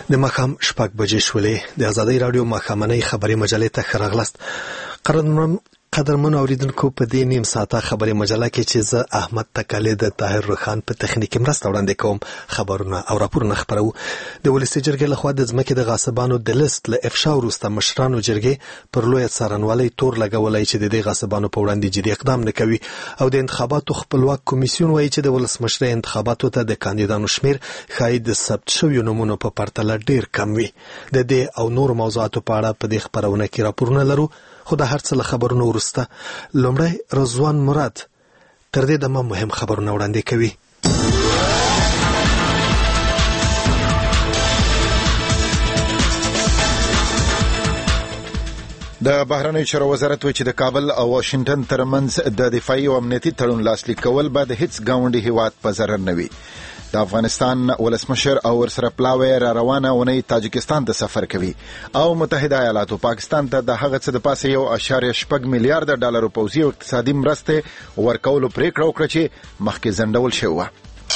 د ماښام 6 بجې شولې. د آزادۍ رادیو ماښامنۍ خبري مجلې ته ښه راغلاست. قدرمنو اوریدونکو، په دې نیم ساعته خبري مجله کې چې زه احمد تکالی د طاهر روخان په تخنیکي مرسته وړاندې کوم، خبرونه او راپورونه خبرو. د ولسي جرګې لخوا د ځمکې د غاصبانو د لیست له افشا وروسته مشرانو جرګې پر لویه څارنوالۍ تور لګولی چې د دې غاصبانو په وړاندې جدي اقدام نه کوي، او د انتخاباتو خپلواک کمیسیون وایي چې د ولسمشرۍ انتخاباتو ته د کاندیدانو شمیر ښایي د ثبت شویو نومونو په پرتله ډیر کم وي. د دې او نورو موضوعاتو په اړه په دې خبرونه کې راپورونه لرو، خو د هر څه له خبرونو وروسته لومړی رضوان مراد تر دې دمه مهم خبرونه وړاندې کوي. د بهرنیو چارو وزارت وایي چې د کابل او واشنگټن ترمنځ د دفاعي او امنیتي تړون لاسلیک کول به د هیڅ ګاونډي هیواد په ضرر نه وي. د افغانستان ولسمشر او ورسره پلاوی را روانه اونۍ تاجکستان ته سفر کوي او متحده ایالاتو پاکستان ته د هغه څه د پاسه 1.6 میلیارډ ډالر پوځي او اقتصادي مرسته ورکولو پریکړه وکړه چې مخکې ځنډول شوې وه.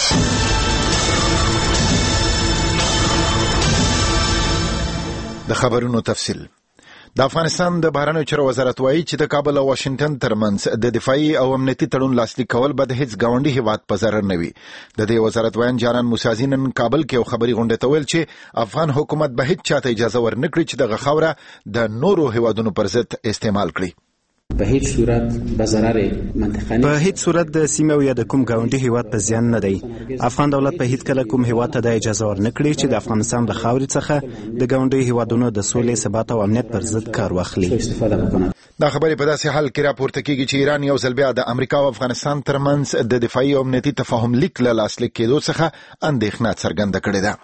د خبرونو تفصیل. د افغانستان د بهرنیو چارو وزارت وایي چې د کابل او واشنگټن ترمنځ د دفاعي او امنیتي تړون لاسلیک کول به د هیڅ ګاونډي هیواد په ضرر نه وي. د دې وزارت وایي جانان موسازی نن کابل کې یو خبري غونډه ته ویل چې افغان حکومت به هیڅ چاته اجازه ورنکړي چې دغه خاوره د نورو هیوادونو پر ضد استعمال کړي. په هیڅ صورت به ضرر منطقه نه، په هیڅ صورت د سیمه او یا د کوم ګاونډي هیواد په زیان نه دی. افغان دولت په هیڅ کله کوم هیواد ته د اجازه ورنکړي چې د افغانستان د خاورې څخه د ګاونډي هیوادونو د سولې، ثبات او امنیت پر ضد کار واخلي. دا خبرې په داسې حال کې راپورته کیږي چې ایران یو ځل بیا د امریکا او افغانستان ترمنځ د دفاعي او امنیتي تفاهم لیک له لاسلیک کېدو څخه اندېښنه څرګنده کړې ده.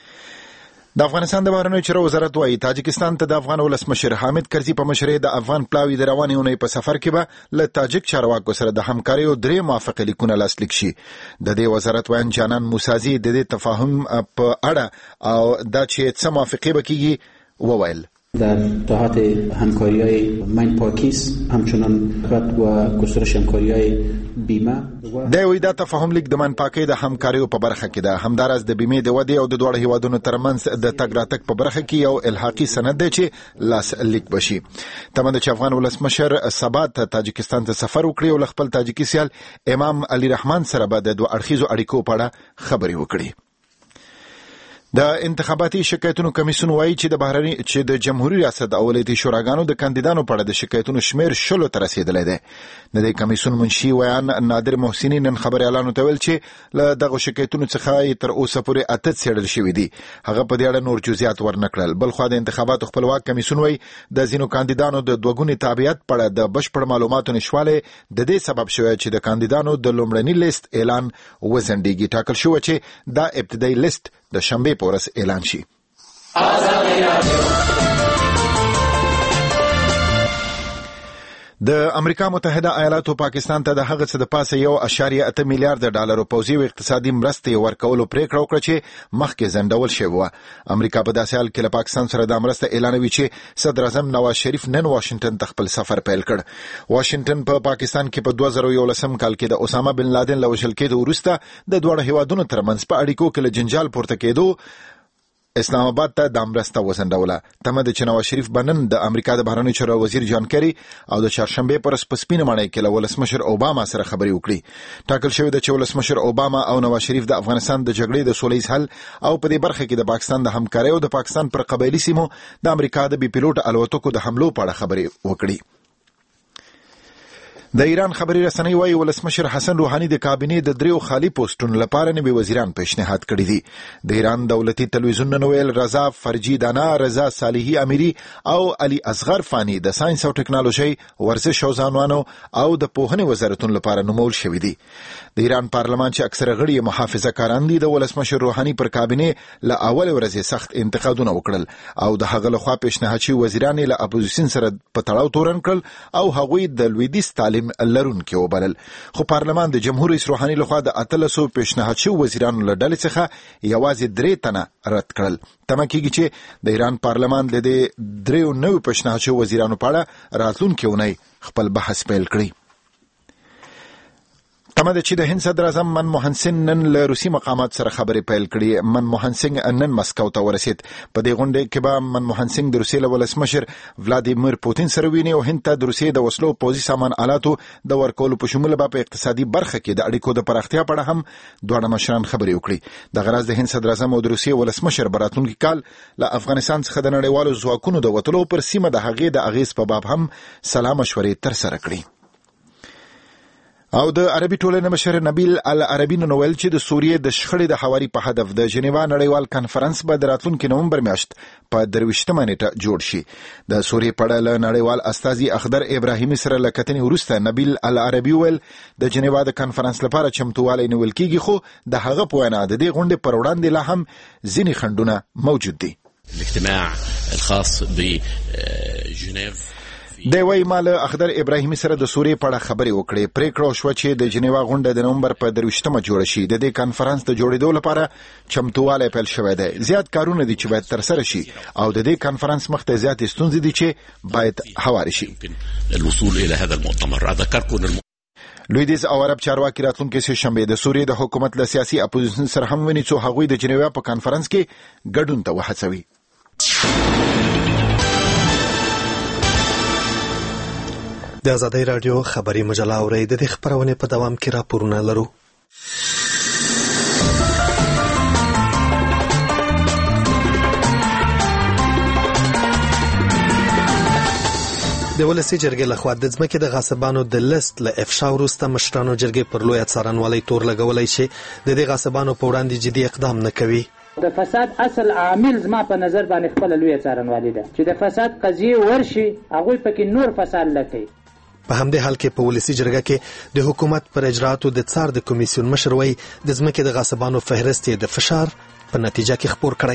د افغانستان د بهرنیو چارو وزارت وایي تاجکستان ته د افغان ولسمشر حامد کرزي په مشرۍ د افغان پلاوی د روانې اونۍ په سفر کې به له تاجک چارواکو سره د همکارۍ 3 موافقې لیکونه لاسلیک شي. د دې وزارت وایي جانان موسازی د دې تفاهم په اړه او دا چې څه موافقې به کیږي وویل. در جهات همکاری‌های منپاکیز همچنان و گسترش همکاری‌های بیمه د وی دا تفاهم لیک د منپاکۍ د همکاریو په برخه کې ده. همدارس د بیمې د ودې او د دوه هیوادونو ترمنځ د تګ راتګ په برخه کې یو الحاقي سند دی چې لاس لیک بشي. تمنه چې افغان ولسمشر سبا ته تاجکستان ته سفر وکړي او خپل تاجکي سیال امام علي رحمان سره به د دوه اړخیزو اړیکو په اړه خبرې وکړي. د انتخاباتي شکایتونو کمیسیون وایي چې د جمهوریت ریاست او ولایتي شوراګانو د کاندیدانو په اړه د شکایتونو شمیر 10 ته رسیدلی دی. د دې کمیسیون منشي ویان نادر محسنی نن خبري اعلان ته ویل چې له دغه شکایتونو څخه تر اوسه پورې 8 څېړل شوې دي. هغه په دې اړه نور جزئیات ورنکړل. بل خو د انتخاباتو خپلواک کمیسیون وایي د ځینو کاندیدانو د دوګوني تابعیت په اړه د بشپړ معلوماتو نشواله د دې سبب شوی چې د کاندیدانو د لومړني لیست اعلان وزندګي ټاکل شو چې دا ابتدایي لیست د شنبه په ورځ اعلان شي. د امریکا متحده ایالاتو پاکستان ته د هغه څه د پاسه 1.8 میلیارډ ډالر پوځي او اقتصادي مرستې ورکولو پریکړه وکړه چې مخکې ځنډول شوې و. امریکا په داسې حال کې له پاکستان سره د مرسته اعلانوي چې صدر اعظم نواز شریف نن واشنگټن ته خپل سفر پیل کړ. واشنگټن په پاکستان کې په 2011 کال کې د اسامه بن لادن له وژل کېدو وروسته د دوه هیوادونو ترمنځ په اړیکو کې له جنجال پورته کېدو اسلام آباد ته د امرسته وزندوله. تمه د نواز شریف بنن د امریکا د بهرنیو چارو وزیر جان کری او د چهارشنبه پر سپسپینه مړی کې له ولسمشر اوباما سره خبرې وکړي. ټاکل شوی د چې ولسمشر اوباما او نواز شریف د افغانستان د جګړې د سولې حل او په دې برخه کې د پاکستان د همکارۍ او د پاکستان پر قبایلی سیمو د امریکا د بي پیلوټ الوتکو د حملو په اړه خبرې وکړي. د ایران خبري رسنۍ وايي ولسمشر حسن روحاني د کابینې د 3 خالي پوسټونو لپاره نوي وزیران پیشنهاد کړي دي. د ایران دولتي تلویزیون نن ویل رضا فرجی دانا، رضا صالحي اميري او علي اصغر فاني د ساينس او ټکنالوژي، ورزش او ځوانانو او د پوهنې وزارتونو لپاره نومول شوي دي. د ایران پارلمان چې اکثره غړي محافظه کاران دي د ولسمشر روحاني پر کابینې له اول ورځې سخت انتقادونه وکړل او د هغه لخوا پیشنهاد شوي وزیران له اپوزیشن سره په تړاو تورن کړل او هغوی د لویدیځ تعلیم لرون کې وبلل. خو پارلمان د جمهور رئیس روحاني لخوا د 1300 پیشنهاد شوي وزیرانو له ډلې څخه یوازې 3 تنه رد کړل. تمه کېږي چې د ایران پارلمان د 3 نوي پیشنهاد شوي وزیرانو په اړه راتلونکې اونۍ خپل بحث پیل کړي. تمه ده چې د هند صدر اعظم منموهن سینګ نن له روسي مقامات سره خبرې پیل کړې. منموهن سینګ نن مسکو ته ورسید. په دې غونډه کې به منموهن سینګ د روسیې له ولسمشر ولادیمیر پوتین سره ویني او هند ته د روسیې د وسلو پوځي سامان آلاتو د ورکولو په شمول به په اقتصادي برخه کې د اړیکو د پراختیا په اړه هم دواړه مشران خبرې وکړي. د غرض د هند صدر اعظم او د روسیې ولسمشر براتونکي کال له افغانستان څخه د نړیوالو ځواکونو د وټلو پر سیمه د هغې د اغیز په باب هم سلا مشورې تر سره کړي. او د عربي ټولنې مشر نبیل العربي نو ویل چې د سوریې د شخړې د حواري په هدف د جنیوا نړیوال کانفرنس به د راتلونکي نومبر میاشت په 23 نیټه جوړ شي. د سوریې په اړه له نړیوال استازي اخضر ابراهیمي سره له کتنې وروسته نبیل العربي ویل د جنیوا د کانفرنس لپاره چمتووالی نیول کیږي، خو د هغه په وینا د دې غونډې پر وړاندې لا هم ځینې خنډونه موجود دي. الاجتماع الخاص بجنيف د وای مال اخضر ابراهیمي سره د سوریې په اړه خبرې وکړې. پریکړه شو چې د جنیوا غونډه د نومبر په 23 جوړ شي. د دې کانفرنس ته جوړېدو لپاره چمتووالی پیل شوی دی. زیات کارونه دي چې باید تر سره شي او د دې کانفرنس مخته زیات ستونزې دي چې باید هواري شي. الوصول الى هذا المؤتمر اذكركم لویدیز او عرب چارواکي راتلونکي سه شنبه د سوریې د حکومت له سیاسي اپوزیشن سره هم ویني چې هغوی د جنیوا په کانفرنس کې ګډون ته وهڅوي. د آزادۍ رادیو خبري مجله اورئ. د دې خبرونې په دوام کې راپورونه لرو. د ولسي جرګې لخوا د ځمکې د غاصبانو د لیست له افشا وروسته مشرانو جرګې پر لویه څارنوالۍ تور لګولی چې د دې غاصبانو په وړاندې جدي اقدام نه کوي. د فساد اصل عامل زما په نظر باندې خپل لویه څارنوالي ده چې د فساد قضیه ورشي هغوی پکې نور فساد لټوي. په همدې حال کې په ولسي جرګه کې د حکومت پر اجرااتو د څار د کمیسیون مشر وایي د ځمکې د غاصبانو فهرست د فشار په نتیجه کې خپور کړی.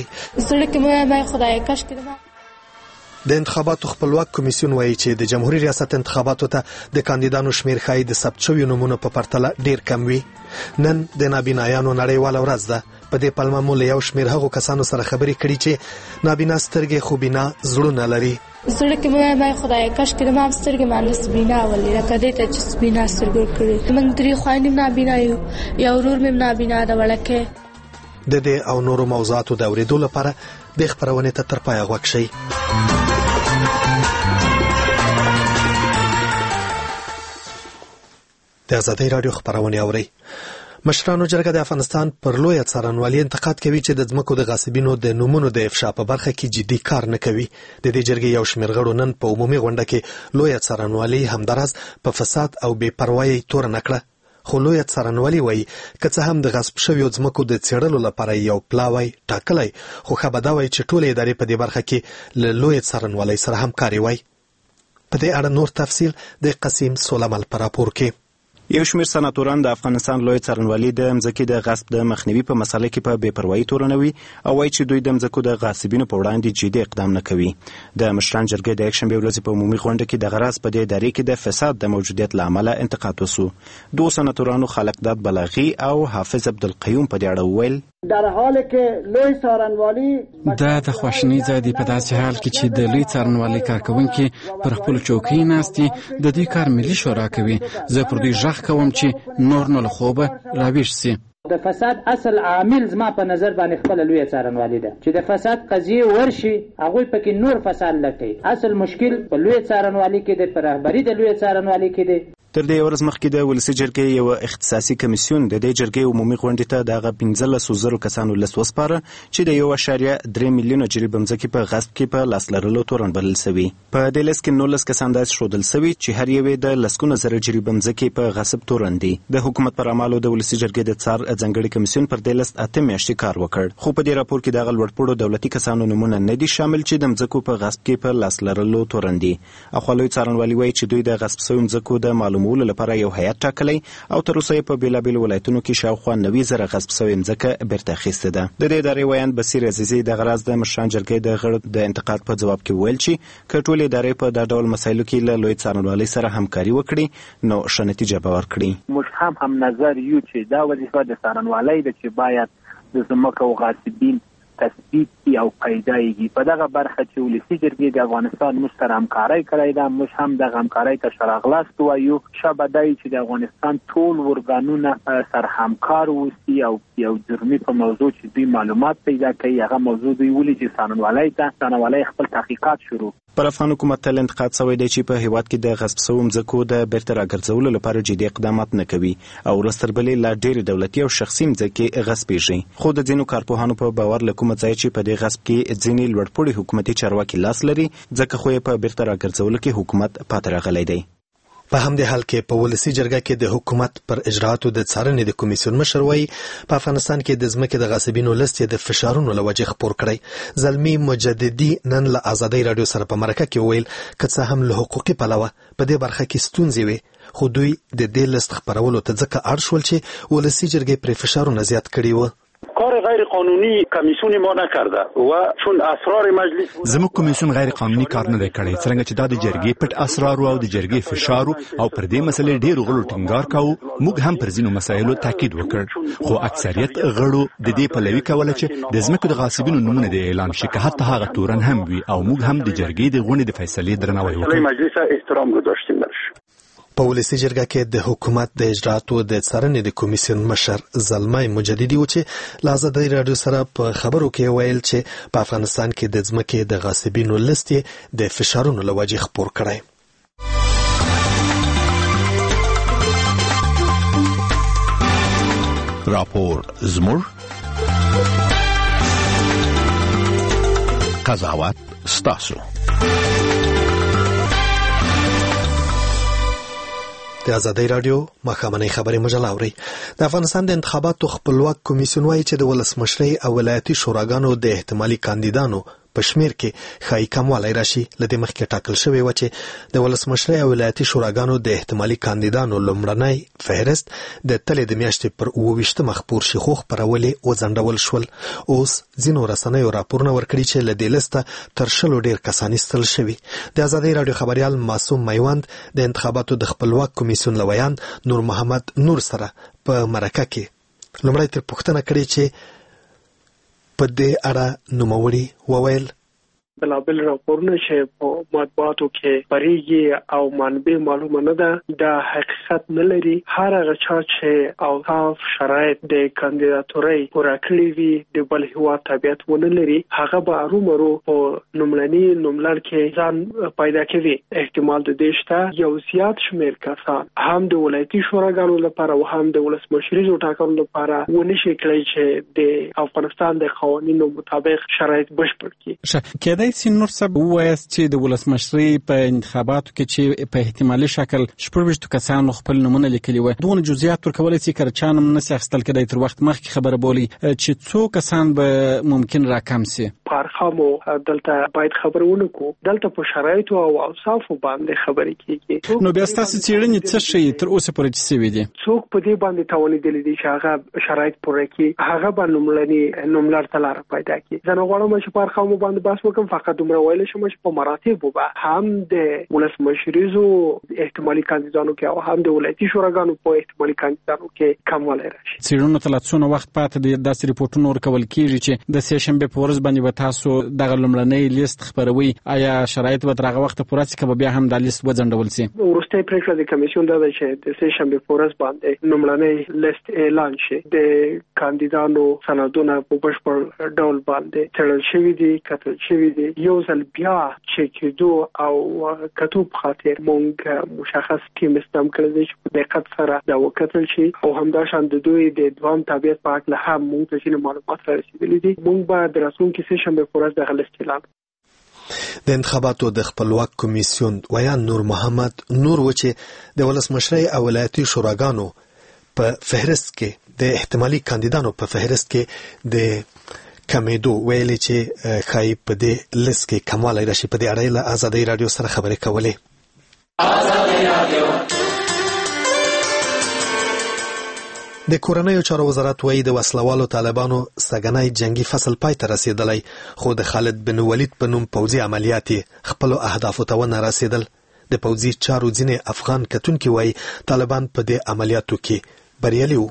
د انتخاباتو خپلواک کمیسیون وایي چې د جمهوریت ریاست انتخاباتو ته د کاندیدانو شمیر ښایي د ثبت شویو نومونو په پرتله ډیر کم وي. نن د نابینایانو نړیواله ورځ ده. په دې پلمه مو له یو شمیر هغو کسانو سره خبرې کړي چې نابینا سترګې خو بینا زړونه لري. زړه کې مې خدای کاش کې ما سترګې باندې سبینا ولې راکړې ته چې سبینا سترګې کړې من درې خوانې نابینا یو ورور مې نابینا دا ولکه. د دې او نورو موضوعاتو د اورېدو لپاره د خبرونې ته تر پایه غوږ شئ. د آزادۍ رادیو خبرونه اورئ. مشرانو جرګه د افغانستان پر لویه څارنوالۍ انتقاد کوي چې د ځمکو د غاصبینو د نومونو د افشا په برخه کې جدي کار نه کوي. د دې جرګې یو شمېر غړو نن په عمومي غونډه کې لویه څارنوالۍ همداراز په فساد او بې پروایۍ تور نه کړه. خو لویه څارنوالۍ وایي که څه هم د غصب شویو ځمکو د څېړلو لپاره یو پلاوی ټاکلی، خو ښه به دا وایي چې ټولې ادارې په دې برخه کې له لویې څارنوالۍ سره همکاري وایي. په دې اړه نور تفصیل د قسیم سولمل په راپور کې. یو شمېر سناتوران د افغانستان لوی څارنوالي د مځکې د غصب د مخنیوي په مسله کې په بې پروایي تورنوي او وایي چې دوی د مځکو د غاصبینو په وړاندې جدي اقدام نه کوي. د مشران جرګې د یکشنبې ورځې په عمومي غونډه کې د غرض په دې ادارې کې د فساد د موجودیت له امله انتقاد وسو. دوه سناتورانو خالقداد بلاغي او حافظ عبدالقیوم په دې اړه وویل در حالی که لوی څارنوالي دا د خواشینۍ ځای دی په داسې حال کې چې د لوی څارنوالۍ کارکوونکي پر خپل چوکۍ ناستي د دې کار ملي شورا کوي. زه پر دوی غږ کوم چې نور نو له خوبه راویښ سي. د فساد اصل عامل زما په نظر باندې خپل لویه څارنوالي ده چې د فساد قضیه ورشي هغوی پکې نور فساد لټوي. اصل مشکل په لویه څارنوالي کې د رهبري د لویه څارنوالي کې دی. تر دې ورځ مخکې د ولسي جرګې یو اختصاصي کمیسیون د دې جرګې عمومي غونډې ته دغه 15,000 کسانو لست وسپاره چې د 1.3 میلیونه جریبه ځمکې په غصب کې په لاس لرلو تورن بلل شوي. په دې لست کې 19 کسان داسې ښودل شوي چې هر یو د لسګونه زره جریبه ځمکې په غصب تورن دي. د حکومت پر اعمالو د ولسي جرګې د څار ځانګړي کمیسیون پر دې لست 8 میاشتې کار وکړ، خو په دې راپور کې دغه لوړپوړو دولتي کسانو نومونه نه دي شامل چې د ځمکو په غصب کې په لاس لرلو تورن دي. اخوالوی څارنوالي وایي چې دوی د غصب شویو ځمکو د معلومولو لپاره یو هیئت ټاکلی او تر اوسه په بیلابیلو ولایتونو کې شاوخوا 90,000 غصب شوې ځمکه بیرته اخیستې ده. د دې ادارې ویاند بصیر عزیزي د غرض د مشران جرګې د غړو د انتقاد په ځواب کې ویل چې که ټولې ادارې په دا ډول مسایلو کې له لوی څارنوالۍ سره همکاري وکړي نو ښه نتیجه به ورکړي. موږ هم نظر یو چې دا وظیفه د څارنوالۍ ده چې باید د ځمکو غاصبین تثبیت او پیدایږي. په دغه برخه چې ولسی جرګې د افغانستان موږ سره همکاري کړې ده، موږ هم د همکارۍ ته شراغلاست وایو. شابهدای چې د افغانستان ټول ورګانونه سره همکار وسی او یو جرمي په موضوع چې دوی معلومات پیدا کوي، هغه موضوع دوی ولې چې څارنوالۍ خپل تحقیقات شروع. پر افغان حکومت تل انتقاد شوی دی چې په هیواد کې د غصب شوو ځمکو د بیرته راګرځولو لپاره جدي اقدامات نه کوي او ورستربلې لا ډېر دولتي او شخصي ځمکې غصبېږي. خو د ځینو کارپوهانو په باور له کومه ځای چې په دې غصب کې ځینې لوړپوړي حکومتي چارواکي لاس لري، ځکه خو یې په بیرته راګرځولو کې حکومت پاتې راغلی دی. په همدې حال کې په ولسی جرګه کې د حکومت پر اجراءاتو د څارنې د کمیسیون مشر وایي په افغانستان کې د ځمکې د غاصبینو لست د فشارونو له وجې خپور کړی. زلمی مجددي نن له آزادۍ رادیو سره په مرکه کې ویل که څه هم له حقوقي پلوه په دې برخه کې ستونزې وي، خو دوی د دې لست خپرولو ته ځکه اړ شول چې ولسی جرګې پر فشارونه زیات کړي وو. کار غیر قانونی کمیسیون ما نکرده و چون اسرار مجلس زموږ کمیسیون غیر قانوني کار نه کړی، څنګه چې دا د جرګې پټ اسرار او د جرګې فشار او پر دې مسلې ډېر غړو ټینګار کاوه. موږ هم پر ځینو مسایلو تاکید وکړ، خو اکثریت غړو د دې پلوي کوله چې د ځمکو د غاصبینو نمونه د اعلان شي، که حتی هغه تورن هم وي، او موږ هم د جرګې د غونډې د فیصلې درناوی وکړ. مجلس احترام گذاشتیم برش. په ولسی جرګه کې د حکومت د اجراءاتو د څارنې د کمیسیون مشر زلمی مجددي و چې له آزادۍ رادیو سره په خبرو کې ویل چې په افغانستان کې د ځمکې د غاصبینو لست د فشارونو له وجې خپور کړی. راپور زموږ قضاوت ستاسو. د آزادۍ رادیو ماښامنۍ خبري مجله اوري. د افغانستان د انتخاباتو خپلواک کمیسیون وايي چې د ولسمشرۍ او ولایتي شوراګانو د احتمالي کاندیدانو په شمیر کې ښایي کموالی راشي. له دې مخکې ټاکل شوی و چې د ولسمشرۍ او ولایتي شوراګانو د احتمالي کاندیدانو لومړنی فهرست د تلې د میاشتې پر 28 خپور شي، خو خپرول یې وځنډول شول. اوس ځینو رسنیو راپورونه ورکړي چې له دې لسته تر 100 ډېر کسان ایستل شوي. د آزادۍ رادیو خبریال معصوم میوند د انتخاباتو د خپلواک کمیسیون لویان نور محمد نور سره په مرکه کې لومړی تر پوښتنه کړې چې په دې اړه نوموړي وویل بلابل راپورونه چې په مطبوعاتو کې خپرېږي او منبع معلومه نه ده، دا حقیقت نه لري. هر هغه چا چې اوصاف شرایط د کاندیداتورۍ پوره کړي وي، د بل هېواد تابعیت ونه لري، هغه به ارومرو په لومړني نوملړ کې ځان پیدا کوي. احتمال د دې شته یو زیات شمېر کسان هم د ولایتي شوراګانو لپاره او هم د ولسمشریزو ټاکنو لپاره ونه شي کړی چې د افغانستان د قوانینو مطابق شرایط بشپړ کړي. کېدای نور صاحب ووایاست چې د ولسمشرۍ په انتخاباتو کې چې په احتمالي شکل 26 کسانو خپل نومونه لیکلي وي، دونه جزئیات ورکولی چې که چا نوم نسي اخیستل کېدای تر وخت مخکې خبره بولي چې څو کسان به ممکن راکم سي. په ارقامو دلته باید خبرونه کو، دلته په شرایطو او اوصافو باندې خبرې کیږي. نو بیا ستاسو څېړنې څه شي تر اوسه پورې چې سوي دي؟ څوک په دې باندې توانېدلی دي چې هغه شرایط پوره کړي، هغه به لومړني نوملړ ته لاره پیدا کړي. زه نه غواړم چې په ارقامو باندې بحث وکړم، فقط دومره ویلی شم چې په مراتبو به هم د ولسمشریزو احتمالي کاندیدانو کې او هم د ولایتي شوراګانو په احتمالي کاندیدانو کې کموالی راشي. څېړنو ته لا څونه وخت پاتې دی؟ داسې ریپورټونه ورکول کېږي چې د سې شنبې په ورځ باندې به تاسو دغه لومړنی لیست خپروي. آیا شرایط به تر هغه وخته پوره شي که به بیا هم دا لیست وځنډول شي؟ وروستۍ پرېکړه د کمیسیون دا ده چې د سې شنبې په ورځ باندې لومړنی لیست اعلان شي. د کاندیدانو سندونه په بشپړ ډول باندې څېړل شوي دي، کتل شوي دي. یو ځل بیا چې کېدو او کتو په خاطر مونږ مشخص ټیم استعمال کړی دی چې په دقت سره دا وکتل شي او همداشان د دوی د دوام تابعیت په اړه هم مونږ ته ځینې معلومات رارسېدلي دي. مونږ به د راتلونکي سې شنبې په ورځ دغه لیست اعلان. د انتخاباتو د خپلواک کمیسیون ویان نور محمد نور و چې د ولسمشرۍ او ولایتي شوراګانو په فهرست کې د احتمالي کاندیدانو په فهرست کې د کمیدو ویلي چې ښایي په دې لیست کې کموالی راشي. په دې اړه له آزادۍ رادیو سره خبرې کولې. د کورنیو چارو وزارت وایي د وسلوالو طالبانو سګنی جنگي فصل پای ته رسیدلی، خو د خالد بن ولید په نوم پوځي عملیات خپلو اهدافو ته ونه رسیدل. د پوځي چارو ځینې افغان کتونکي وایي طالبان په دې عملیاتو کې بریالي وو.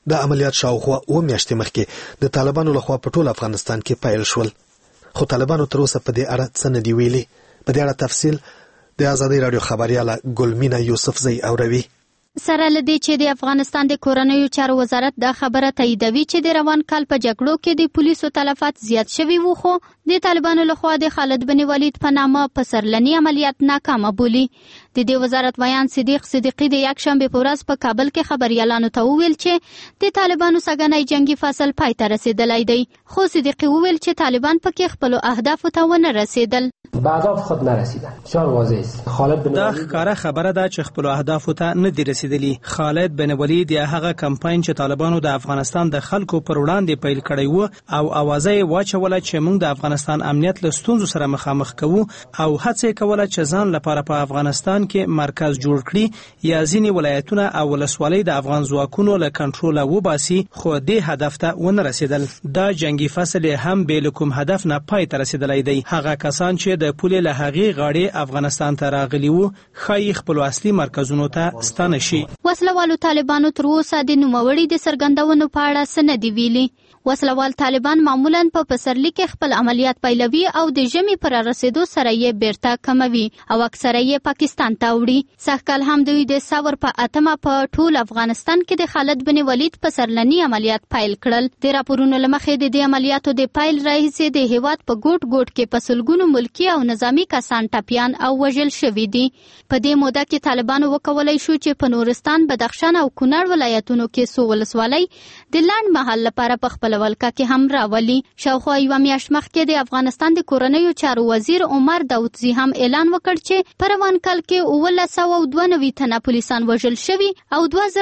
د عملیات شاوخوا 2 میاشتې مخکې د طالبانو لخوا په ټول افغانستان کې پیل شول، خو طالبانو تر اوسه په دې اړه څه نه دی ویلي. په دې اړه تفصیل د آزادۍ رادیو خبرياله ګلمینا یوسفزۍ اوروي. سره لدی چې د افغانستان د کورنیو چارو وزارت دا خبره تاییدوي چې د روان کال په جګړو کې د پولیسو تلفات زیات شوي وو، خو د طالبانو لخوا د خالد بن ولید په نامه پسرلنی عملیات ناکامه بولی. د دې وزارت ویان صدیق صدیقی د یکشنبه په ورځ په کابل کې خبريالانو ته وویل چې د طالبانو سګنی جنگي فصل پای ته رسیدلی دی، خو صدیقی وویل چې طالبان پکې خپل اهدافو ته ونه رسیدل. به اهداف خود نرسیدن. بسیار واضح است. خالد بن ولید دا ښکاره خبره ده چې خپل اهدافو ته نه دی رسیدلی. خالد بن ولید یا هغه کمپاین چې طالبانو د افغانستان د خلکو پر وړاندې پیل کړی وو او اوازه یې واچوله چې موږ د افغانستان امنیت له ستونزو سره مخامخ کوو او هڅه کوله چې ځان لپاره په افغانستان کې مرکز جوړ کړي یا ځینې ولایتونه او ولسوالۍ د افغان ځواکونو له کنټروله وباسي، خو دې هدف ته ونه رسیدل. دا جنگي فصل هم بې له کوم هدف نه پای ته رسیدلی دی. هغه کسان چې د پولې له هغې غاړې افغانستان ته راغلي وو ښایي خپلو اصلي مرکزونو ته ستانه شي. وسلوالو طالبانو تر اوسه د نوموړي د څرګندونو په اړه څه نه دی ویلي. وسلوال طالبان معمولا په پسرلي کې خپل عملیات پیلوي او د ژمي پر رسیدو سره یې بیرته کموي او اکثره یې پاکستان ته وړي. سږکال هم دوی د ثور په 8 په ټول افغانستان کې د خالد بن ولید پسرلنی عملیات پیل کړل. د راپورونو له مخې د دې عملیاتو د پیل راهیسې د هیواد په ګوټ ګوټ کې په سلګونو ملکي او نظامی کسان ټپیان او وژل شوي دي. په دې موده کې طالبانو وکولای شو چې په نورستان، بدخشان او کونړ ولایتونو کې څو ولسوالۍ د لنډ مهال لپاره په خپل ولکه کې هم راولي. شاوخوا یوه میاشت مخکې د افغانستان د کورنیو چارو وزیر عمر داودزي هم اعلان وکړ چې په روان کال کې 1992 تنه پولیسان وژل شوي او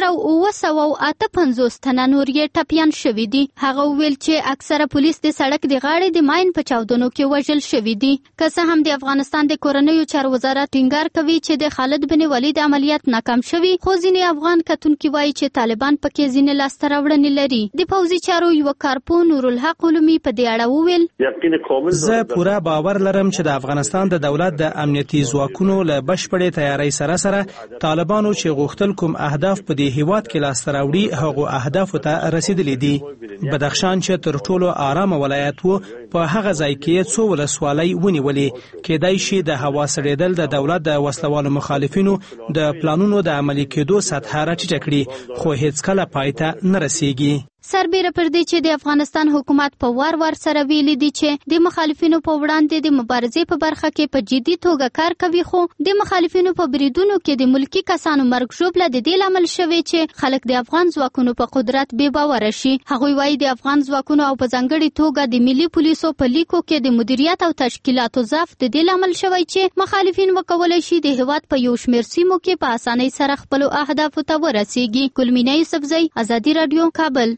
2958 تنه نور یې ټپیان شوي دي. هغه وویل چې اکثره پولیس د سړک د غاړې د ماین په چاودنو کې وژل شوي دي. که څه هم د افغانستان د کورنیو چارو وزارت ټینګار کوي چې د خالد بن ولید عملیات ناکام شوي، خو ځینې افغان کتونکي وایي چې طالبان پکې ځینې لاسته راوړنې لري. د پوځي چارو یو کارپو نورالحق علومي په دې اړه وویل: زه پوره باور لرم چې د افغانستان د دولت د امنیتي ځواکونو له بشپړې تیاری سره طالبانو چې غوښتل کوم اهداف په دې هیواد کې لاسته راوړي هغو اهدافو ته رسیدلي دي. بدخشان چې تر ټولو آرامه ولایت وو په هغه ځای کې څو ولسوالۍ ونیولې. کېدای شي د هوا سړېدل د دولت د وسلوالو مخالفینو د پلانونو د عملي کېدو سطحه راټیټه کړي، خو هیڅکله پای ته نه رسیږي. سربیره پر دې چې د افغانستان حکومت په وار سره ویلي دي چې د مخالفینو په وړاندې د مبارزې په برخه کې په جدي توګه کار کوي، خو د مخالفینو په بریدونو کې د ملکی کسانو مرګ ژوبله د دې لامل شوی چې خلک د افغان ځواکونو په قدرت بې باوره شي. هغوی وایي د افغان ځواکونو او په ځانګړي توګه د ملي پولیسو په لیکو کې د مدیریت او تشکیلاتو ضعف د دې لامل شوی چې مخالفین وکولای شي د هیواد په یو شمېر سیمو کې په اسانۍ سره خپل اهدافو ته ورسیږي. ګلمینا یوسفزۍ، آزادي رادیو، کابل.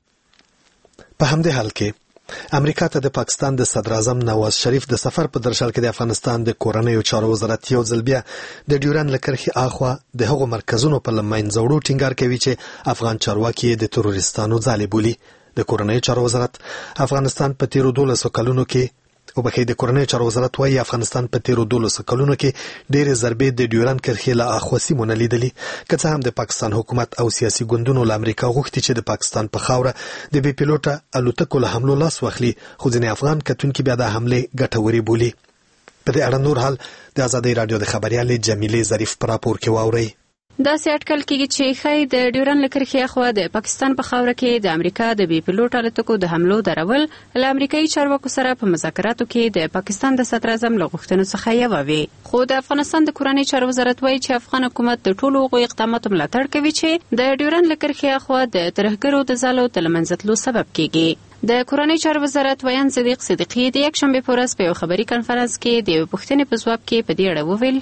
په همدې حال کې امریکا ته د پاکستان د صدر اعظم نواز شریف د سفر په درشل کې د افغانستان د کورنیو چارو وزارت یو ځل بیا د ډیورند له کرښې اخوا د هغو مرکزونو په لمنځه وړو ټینګار کوي چې افغان چارواکي د تروریستانو ځالې بولي. د کورنیو چارو وزارت افغانستان په تیرو 12 کلونو کې د کورنیو چارو وزارت وايي افغانستان په تیرو 12 کلونو کې ډېرې ضربې د ډیورند کرښې له اخوا سیمو نه لیدلي. که څه هم د پاکستان حکومت او سیاسي ګوندونو له امریکا غوښتي چې د پاکستان په خاوره د بې پیلوټه الوتکو له حملو لاس واخلي، خو ځینې افغان کتونکي بیا د حملې ګټورې بولي. په دې اړه نور حال د آزادۍ رادیو د خبريالې جمیلې ظریف په راپور کې واورئ. داسې اټکل کېږي چې ښایي د ډیورند له کرښې اخوا د پاکستان په خاوره کې د امریکا د بې پیلوټ الوتکو د حملو درول له امریکایي چارواکو سره په مذاکراتو کې د پاکستان د صدر اعظم له غوښتنو څخه یوه وي. خو د افغانستان د کورنیو چارو وزارت وایي چې افغان حکومت د ټولو هغو اقداماتو ملاتړ کوي چې د ډیورند له کرښې اخوا د ترهګرو د ځالو د له منځه تلو سبب کېږي. د کورنیو چارو وزارت ویان صدیق صدیقی د یکشنبه په ورځ په یو خبري کنفرانس کې د پوښتنې په ځواب کې په دې اړه وویل: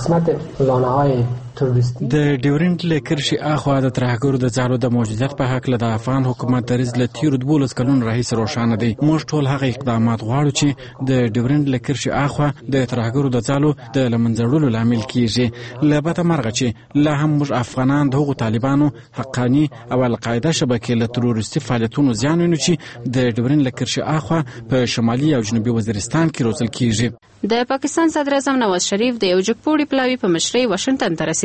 د ډیورند له کرښې اخوا د ترهګرو د ځالو د موجودیت په هکله د افغان حکومت دریځ له تیرو 12 کلونو راهیسې روښانه دی. موږ ټول هغه اقدامات غواړو چې د ډیورند له کرښې اخوا د ترهګرو د ځالو د له منځه وړلو لامل کیږي. له بده مرغه چې لا هم موږ افغانان د هغو طالبانو، حقاني او القاعده شبکې له تروریستي فعالیتونو زیان وینو چې د ډیورند له کرښې اخوا په شمالي او جنوبي وزیرستان کې روزل کیږي. د پاکستان صدر اعظم نواز شریف د یو جګپوړي پلاوي په مشرۍ واشنگټن ته رسیدلی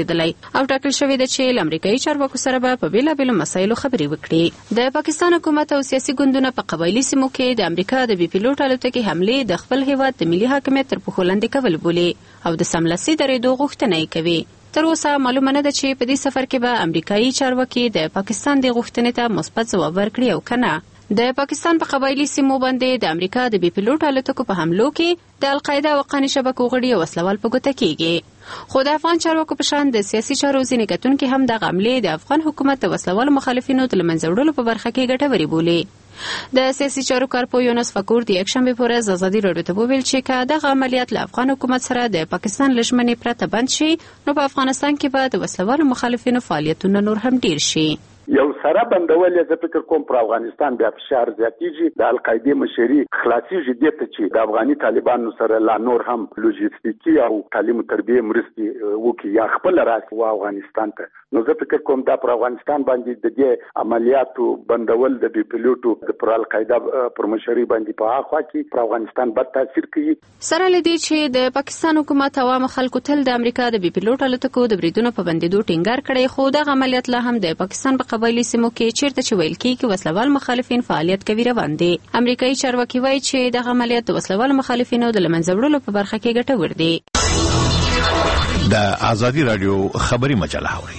رسیدلی او ټاکل شوې ده چې له امریکایي چارواکو سره به په بېلابېلو مسایلو خبرې وکړي. د پاکستان حکومت او سیاسي ګوندونه په قبایلي سیمو کې د امریکا د بي پیلوټ الوتکې حملې د خپل هیواد د ملي حاکمیت تر پښو لاندې کول بولي او د سملاسي درېدو غوښتنه یې کوي. تر اوسه معلومه نه ده چې په دې سفر کې به امریکایي چارواکي د پاکستان د غوښتنې ته مثبت ځواب ورکړي او کنه. د پاکستان په قبایلي سیمو باندې د امریکا د بي پیلوټ الوتکو په حملو کې د القاعده او حقاني شبکو غړي او وسلوال په ګوته کېږي. خو د افغان چارواکو په شان د سیاسي چارو ځینې کتونکي هم د حملې د افغان حکومت د وسلوالو مخالفینو د له منځه وړلو په برخه کې ګټورې بولي. د سیاسي چارو کارپو یونس فقور د یکشنبه په ورځ ازادي راډیو ته وویل چې که دغه عملیات له افغان حکومت سره د پاکستان له ژمنې پرته بند شي نو په افغانستان کې به د وسلوالو مخالفینو فعالیتونه نور هم ډیر شي. یو سره بندول زه فکر کوم پر افغانستان بیا فشار زیاتیږي، د القاعده مشري خلاصيږي دته چې د افغاني طالبانو سره لا نور هم لوجستیکي او تعلیم او تربیه مرستې وکړي یا خپل راځي و افغانستان ته. نو زه فکر کوم دا پر افغانستان باندې د دې عملیاتو بندول د بي پیلوټو د پر القاعده پر مشري باندې په اخوا کې پر افغانستان بد تاثیر کوي. سره لدی چې د پاکستان حکومت عوام خلکو تل د امریکا د بي پیلوټ الوتکو د بریدونو په بندیدو ټینګار کړی، خو د عملیات لا هم د پاکستان په قبایلي سیمو کې چیرته چې ویل کېږي وسلوال مخالفین فعالیت کوي روان دي. امریکایي چارواکي وایي چې دغه عملیات د وسلوال مخالفینو د له منځه وړلو په برخه کې ګټور دي. د ازادي رادیو خبري مجله اوري.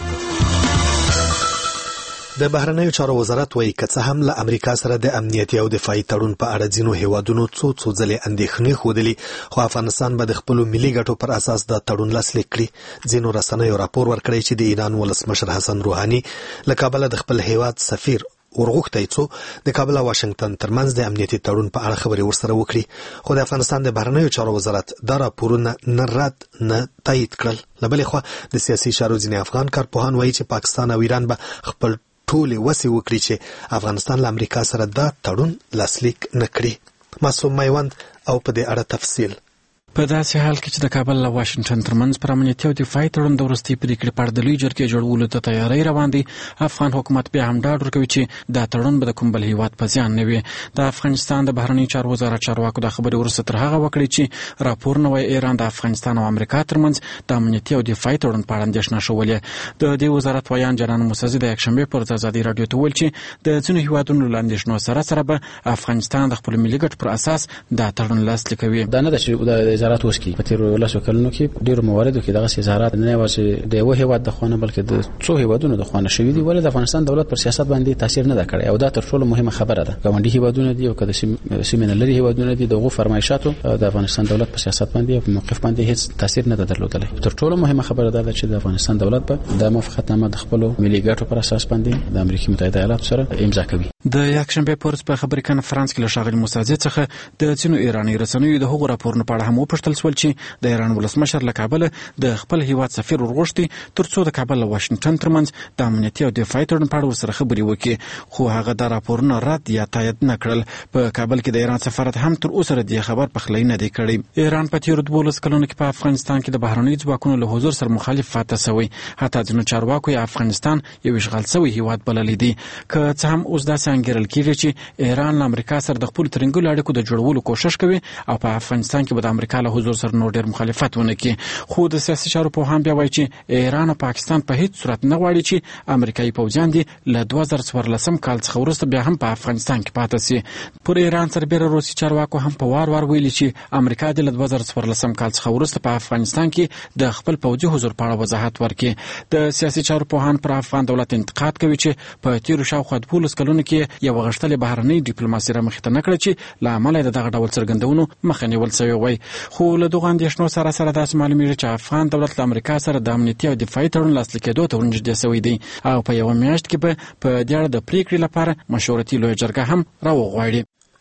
د بهرنیو چارو وزارت وایي که څه هم له امریکا سره د امنیتي او دفاعي تړون په اړه ځینو هیوادونو څو ځلې اندېښنې ښودلې، خو افغانستان به د خپلو ملي ګټو پر اساس د تړون لاسلیک کړي. ځینو رسنیو راپور ورکړی چې د ایران ولسمشر حسن روحاني له کابله د خپل هیواد سفیر ورغوښتي څو د کابل او واشنگټن ترمنځ د امنیتي تړون په اړه خبرې ورسره وکړي، خو د افغانستان د بهرنیو چارو وزارت دا راپورونه نه رد نه تایید کړل. له بلې خوا د سیاسي چارو ځینې افغان کارپوهان وایي چې پاکستان او ایران به خپل ټولې وسې وکړي چې افغانستان له امریکا سره دا تړون لاسلیک نه کړي. معصوم میوند او په دې اړه تفصیل. په داسې حال کې چې د کابل او واشنگټن ترمنځ پر امنیتي او دفاعي تړون د وروستۍ پریکړې په اړه د لوی جرګې جوړولو ته تیاری روان دی، افغان حکومت بیا هم ډاډ ورکوي چې دا تړون به د کوم بل هیواد په زیان نه وي. د افغانستان د بهرنیو چارو وزارت چارواکو دا خبرې وروسته تر هغه وکړې چې راپورونه وایي ایران د افغانستان او امریکا ترمنځ د امنیتي او دفاعي تړون په اړه اندېښنه ښولې. د دې وزارت ویان جنان موسزي د یکشنبه پر ورځ ازادي راډیو ته وویل چې د ځینو هیوادونو له اندېښنو سره سره به افغانستان د خپل ملي ګټو پر اساس دا تړون لاسلیک کوي. دا نه ده چې د وزارت وسکي په ولاسو کلونو کې ډیرو مواردو کې دغه اظهارات نه یوازې د یو هیواد د خوانه بلکې د څو هیوادونو د خوانه شوې دي، ولې د افغانستان دولت پر سیاست باندې تاثیر نه کړی او دا تر ټولو مهمه خبره ده. ګاونډي هیوادونه دي او کله سیمه لري هیوادونه دي، دغه فرمایشاتو د افغانستان دولت پر سیاست باندې او موقف باندې هیڅ تاثیر نه درلودلی. تر ټولو مهمه خبره ده چې د افغانستان دولت به د موافقتنامه د خپل ملي ګټو پر اساس باندې د امریکا متحده ایالاتو سره امضا کوي. د یکشنبه په ورځ په خبري کنفرانس کې له ښاغلي موسازي څخه د ځینو ایراني رسنیو د هغو راپورونو په اړه هم وپوښتل شول چې د ایران ولسمشر له کابل د خپل هیواد سفیر ورغوښتي ترڅو د کابل او واشنگټن ترمنځ د امنیتي او دفاعي تړون په اړه ورسره خبرې وکړي، خو هغه دا راپورونه رد یا تایید نه کړل. په کابل کې د ایران سفارت هم تر اوسه د خبر پخلی نه دی کړی. ایران په تیرو 12 کلونو کې په افغانستان کې د بهرنیو ځواکونو له حضور سره مخالف پاتې شوی، حتی ځینو چارواکو یې افغانستان یو اشغال شوی هیواد بللی دی. که څه هم اوس داسې انګیرل کېږي چې ایران له امریکا سره د خپل ترنګلو اړیکو د جوړولو کوشش کوي او په افغانستان کې به د امریکا له حضور سره نور ډیر مخالفت ونه کړي، خو د سیاسي چارو په هم بیا وایي چې ایران او پاکستان په هیڅ صورت نه غواړي چې امریکایي پوځیان دي له 2014 کال څخه وروسته بیا هم په افغانستان کې پاتې شي. پر ایران سربېره روسي چارواکو هم په وار وار ویلي چې امریکا د 2014 کال څخه وروسته په افغانستان کې د خپل پوځي حضور په اړه وضاحت ورکړي. د سیاسي چارو په هان پر افغان دولت انتقاد کوي چې په تیرو شاوخوا 12 کلونو کې یو غښتلې بهرنۍ ډیپلوماسي رامخې ته نه کړه چې له امله د دغه ډول څرګندونو مخه نیول شوې وای. خو له دغه اندېښنو سره سره داسې معلومیږي چې افغان دولت له امریکا سره د امنیتي او دفاعي تړون لاسلیک کېدو ته ورنږدې شوی دی او په یوه میاشت کې به په دې اړه د پریکړې لپاره مشورتي لویه جرګه هم راوغواړي.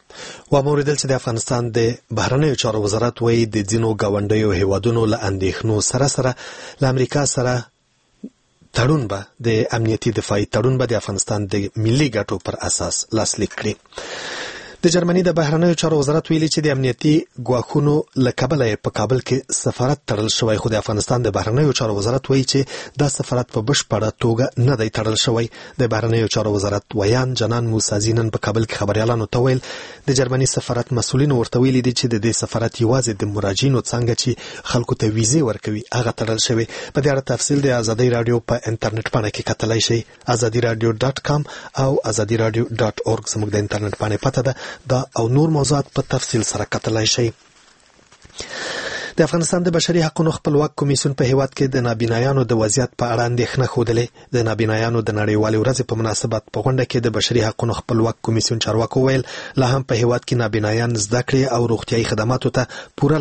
واوریدل چې د افغانستان د بهرنیو چارو وزارت وایي د ځینو ګاونډیو هیوادونو له اندېښنو سره سره له امریکا سره تړون به د امنیتي دفاعي تړون به د افغانستان د ملي ګټو پر اساس لاسلیک کړي. د جرمني د بهرنیو چارو وزارت ویلي چې د امنیتي ګواښونو له کبله په کابل کې سفارت تړل شوی، خو د افغانستان د بهرنیو چارو وزارت وایي چې دا سفارت په بشپړه توګه نه دی تړل شوی. د بهرنیو چارو وزارت ویان جنان موسازی نن په کابل کې خبريالانو ته ویل د جرمني سفارت مسؤلینو ورته ویلي دي چې د دې سفارت یوازې د مراجعینو څنګه چې خلکو ته ویزې ورکوي هغه تړل شوی. په دې اړه تفصیل د ازادي رادیو په انټرنیټ باندې کې کتلای شي. azadiradio.com او azadiradio.org زموږ د انټرنیټ باندې پته ده. دا او نور موضوعات په تفصیل سره کتلای شي. د افغانستان د بشري حقوقو خپلواک کمیسیون په هیواد کې د نابینایانو د وضعیت په اړه اندېښنه خوده. د نابینایانو د نړیوالې ورځې په مناسبت په غونډه کې د بشري حقوقو خپلواک کمیسیون چارواکو ویل لا هم په هیواد کې نابینایان زده کړې او روغتيایي خدماتو ته پوره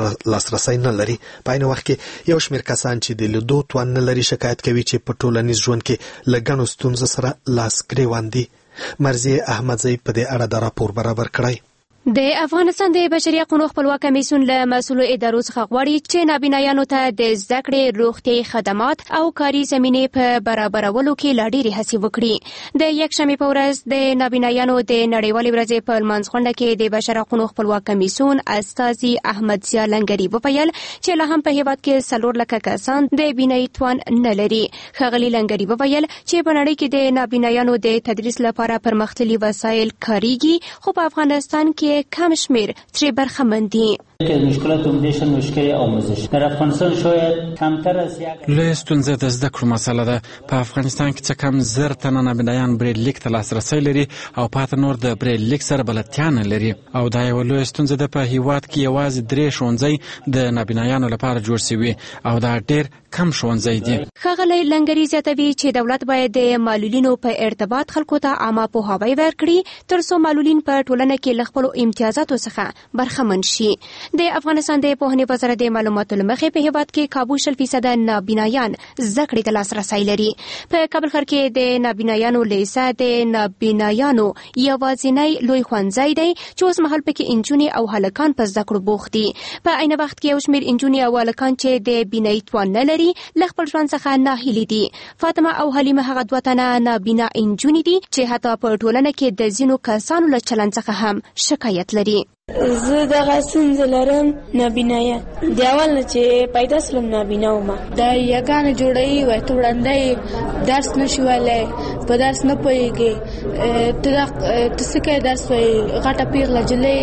لاسرسي نه لري. په عین وخت کې یو شمېر کسان چې د لیدو توان نه لري شکایت کوي چې په ټولنیز ژوند کې لګڼو ستونزو سره لاس ګریوان دي. مرزي احمدزی په دې اړه د راپور برابر کړی. د افغانستان د بشري حقوقو خپلواک کمیسیون له مسؤلو ادارو څخه غواړي چې نابینایانو ته د زده کړې، روغتيایي خدمات او کاري زمینې په برابرولو کې لا ډېرې هڅې وکړي. د یکشنبې په ورځ د نابینایانو د نړیوالې ورځې په لمانځغونډه کې د بشري حقوقو خپلواک کمیسیون استازي احمد ضیا لنګري وویل چې لا هم په هیواد کې 4 لکه کسان د بینایي توان نه لري. ښاغلي لنګري وویل چې په نړۍ کې د نابینایانو د تدریس لپاره پرمختللي وسایل کاریږي، خو په افغانستان کې کم شمیر تری برخمند دي. مشکلات عمدهشان مشکل آموزش در افغانستان شاید کمتر از یک لوی ستونزه د زده کړو مسله ده. په افغانستان کې څه کم 1000 تنه نابینایان بریل لیک ته لاسرسی لري او پاتې نور د بریل لیک سره بلدتیا نه لري، او دا یو لوی ستونزه ده. په هیواد کې یوازې 3 ښوونځي د نابینایانو لپاره جوړ شوي او دا ډېر کم ښوونځي دي. ښاغلی لنګري زیاتوي چې دولت باید د معلولینو په ارتباط خلکو ته عامه پوهاوی ورکړي ترڅو معلولین په ټولنه کې له خپلو امتیازاتو څخه برخمن شي. د افغانستان د پوهنې وزارت د معلوماتو له مخې په هیواد کې کابو 0% نابینایان زده کړې ته لاسرسی لري. په کابل ښار کې د نابینایانو لیسه د نابینایانو یوازینی لوی ښوونځی دی چې اوس مهال پکې انجونې او هلکان په زده کړو بوخت دي. په عین وخت کې یو شمېر انجونې او هلکان چې د بینایي توان نه لري له خپل ژوند څخه ناهیلي دي. فاطمه او حلیمه هغه 2 تنه نابینا انجونې دي چې حتی په ټولنه کې د ځینو کسانو له چلند څخه هم شکایت لري. زه دغه ستونزه لرم، نابینایه د اول نه چې پیدا سلم نابینا وم. دا یګانه جوړوي وای ته وړاندې درس نشي ویلی، په درس نه پوهېږي، ته څه کوې درس وایي، غټه پیغله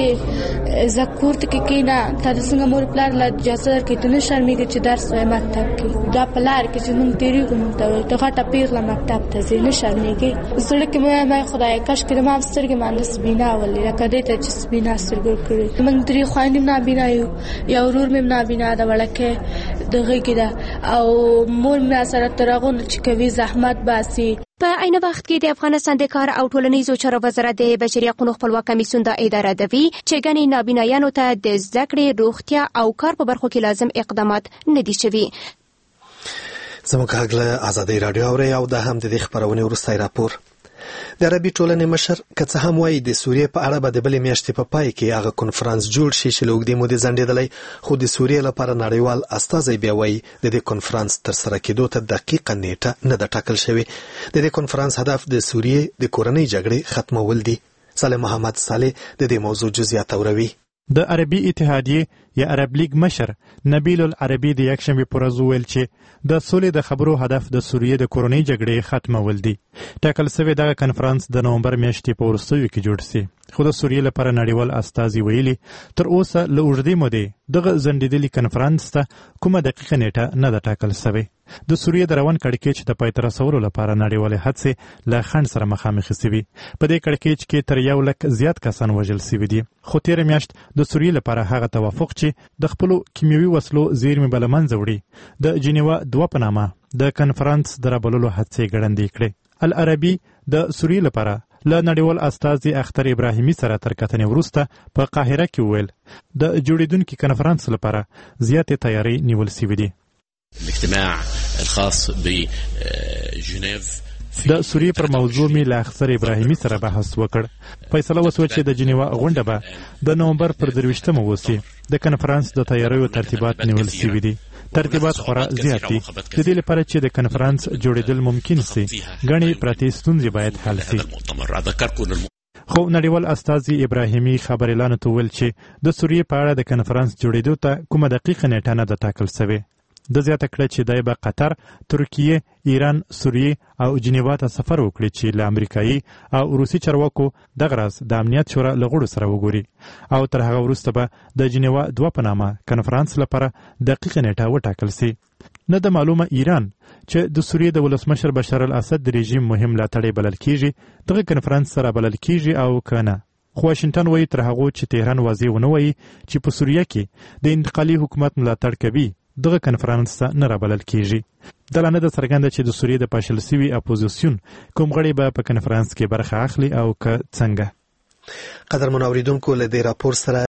جلۍ زه کور ته کې کېنه، تا د څنګه مور پلار له اجازه درکوي، ته نه شرمېږې چې درس وایې مکتب کې. دا په لار کې چې موږ تېرېږو موږ ته وایي ته غټه پیغله مکتب ته ځې، نه شرمېږې. زړه کې مې خدایه کاشکې د ما سترګې مانده سبینا ولې لکه دې ته چې سبینا سترګې کړی. موږ 3 خویندې نابینا یو، یو ورور مې نابینا ده وړکې د غېږې ده، او مور مې سره تر هغو نه چې کوي زحمت باسي. په عین وخت کې د افغانستان د کار او ټولنیزو چارو وزارت د بشري حقوقو خپلواک کمیسیون د اداره دوي چې ګڼې نابینایانو ته د زده کړې، روغتیا او کار په برخو کې لازم اقدامات نه دي شوي. زموږ غږ له ازادي رادیو اوري او د هم د دې خبرونې وروستی راپور. د عربي ټولنې مشر که څه هم وایي د سوریې په اړه به د بلې میاشتې په پای کې هغه کنفرانس جوړ شي چې له اوږدې مودې ځنډېدلی، خو د سوریې لپاره نړیوال استازی بیا وایي د دې کنفرانس ترسره کېدو ته دقیقه نیټه نه ده ټاکل شوې. د دې کنفرانس هدف د سوریې د کورنۍ جګړې ختمول دي. صالح محمد صالح د دې موضوع جزئیات اوروي. د عربي اتحادیې یا عرب لیگ مشر نبیل العربی د یکشنبې په ورځ وویل چې د سولې د خبرو هدف د سوریې د کورنۍ جګړې ختمول دي. ټاکل شوی دغه کنفرانس د نومبر میاشتې په وروستیو کې جوړ شي، خو د سوریې لپاره نړیوال استازي ویلي تر اوسه له اوږدې مودې دغه ځنډېدلي کنفرانس ته کومه دقیقه نیټه نه ده ټاکل شوې. د سوریې د روان کړکېچ د پای ته رسولو لپاره نړیوالې هڅې له خنډ سره مخامخ شوي. په دې کړکېچ کې تر 1 لک زیات کسان وژل شوي دي، خو تېره میاشت د سوریې لپاره هغه توافق چې د خپلو کیمیاوي وسلو زیرمې به له منځه وړي د جنیوا 2 په نامه د کنفرانس د رابللو هڅې ګړندۍ کړې. العربي د سوریې لپاره له نړیوال استازي اختر ابراهیمي سره تر کتنې وروسته په قاهره کې وویل د جوړېدونکي کنفرانس لپاره زیاتې تیاری نیول شوي دي. الاجتماع الخاص بجنيف د سوریې پر موضوع می له اختر ابراهیمي سره بحث وکړ. فیصله وشوه چې د جنیوا غونډه به د نومبر پر 23مه وشي. د کنفرانس د تیاریو ترتیبات نیول شوي دي. ترتیبات خورا زیات دي د دې لپاره چې د کنفرانس جوړېدل ممکن شي. ګڼې پرتې ستونزې باید حل شي. خو نړیوال استازي ابراهیمي خبريالانو ته ویل چې د سوریې په اړه د کنفرانس جوړېدو ته کومه دقیقه نیټه نه ده ټاکل شوې. د زیاته کړه چې دای به قطر، ترکیه، ایران، سوریې او جنیوا ته سفر وکړي چې له امریکایي او روسي چارواکو دغه راز د امنیت شورا له غړو سره وګوري او تر هغه وروسته به د جنیوا 2 په نامه کنفرانس لپاره دقیقه نیټه وټاکل شي. نه د معلومه ایران چې د سوریې د ولسمشر بشار الاسد د رژیم مهم ملاتړی بلل کیږي دغه کنفرانس سره بلل کیږي او کنه. خو واشنگټن وایي تر هغه چې تهران واضح ونه وایي چې په سوریه کې د انتقالي حکومت ملاتړ کوي دغه کنفرانس ته نه رابلل کیږي. د لانه د څرګنده چې د سوریې د پاشل سوي اپوزیسیون کوم غړي به په کنفرانس کې برخه اخلي او که څنګه. قدرمن اوریدونکو له دې راپور سره